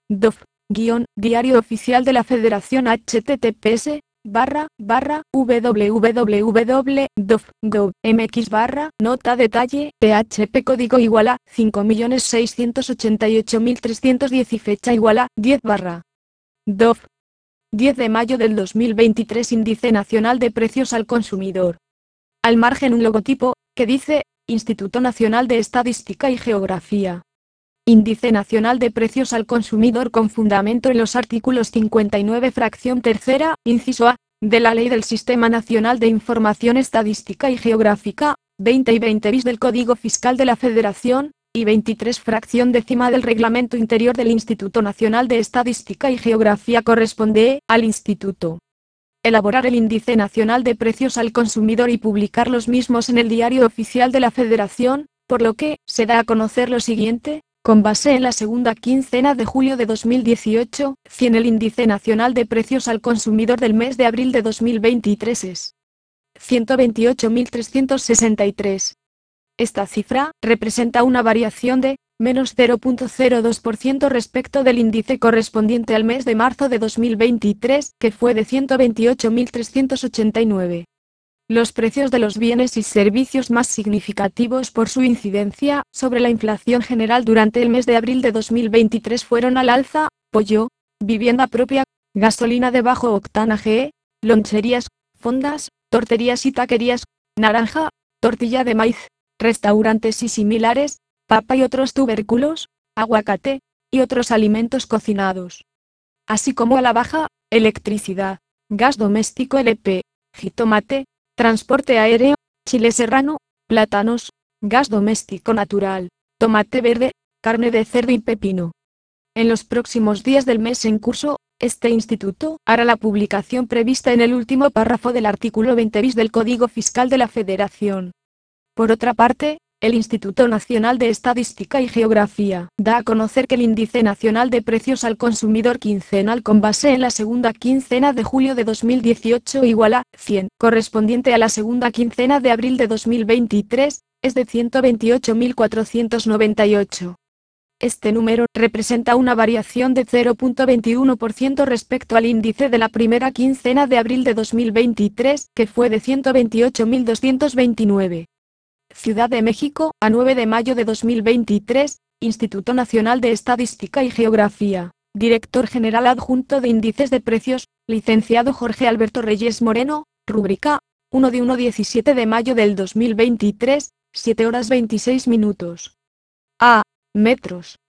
DOF, Diario Oficial de la Federación https://www.dof.gov.mx/ nota detalle, PHP código igual a 5.688.310 y fecha igual a 10/ DOF. 10 de mayo del 2023 Índice Nacional de Precios al Consumidor. Al margen un logotipo, que dice, Instituto Nacional de Estadística y Geografía. Índice Nacional de Precios al Consumidor con fundamento en los artículos 59 fracción tercera, inciso A, de la Ley del Sistema Nacional de Información Estadística y Geográfica, 20 y 20 bis del Código Fiscal de la Federación, y 23 fracción décima del Reglamento Interior del Instituto Nacional de Estadística y Geografía corresponde al Instituto. Elaborar el Índice Nacional de Precios al Consumidor y publicar los mismos en el Diario Oficial de la Federación, por lo que, se da a conocer lo siguiente. Con base en la segunda quincena de julio de 2018, el Índice Nacional de Precios al Consumidor del mes de abril de 2023 es 128.363. Esta cifra representa una variación de menos 0.02% respecto del índice correspondiente al mes de marzo de 2023, que fue de 128.389. Los precios de los bienes y servicios más significativos por su incidencia sobre la inflación general durante el mes de abril de 2023 fueron al alza: pollo, vivienda propia, gasolina de bajo octanaje, loncherías, fondas, torterías y taquerías, naranja, tortilla de maíz, restaurantes y similares, papa y otros tubérculos, aguacate, y otros alimentos cocinados. Así como a la baja, electricidad, gas doméstico LP, jitomate, transporte aéreo, chile serrano, plátanos, gas doméstico natural, tomate verde, carne de cerdo y pepino. En los próximos días del mes en curso, este instituto hará la publicación prevista en el último párrafo del artículo 20 bis del Código Fiscal de la Federación. Por otra parte, el Instituto Nacional de Estadística y Geografía da a conocer que el Índice Nacional de Precios al Consumidor quincenal con base en la segunda quincena de julio de 2018 igual a 100, correspondiente a la segunda quincena de abril de 2023, es de 128.498. Este número representa una variación de 0.21% respecto al índice de la primera quincena de abril de 2023, que fue de 128.229. Ciudad de México, a 9 de mayo de 2023, Instituto Nacional de Estadística y Geografía. Director General Adjunto de Índices de Precios, licenciado Jorge Alberto Reyes Moreno, rúbrica 1 de 17 de mayo del 2023, 7 horas 26 minutos. A. Metros.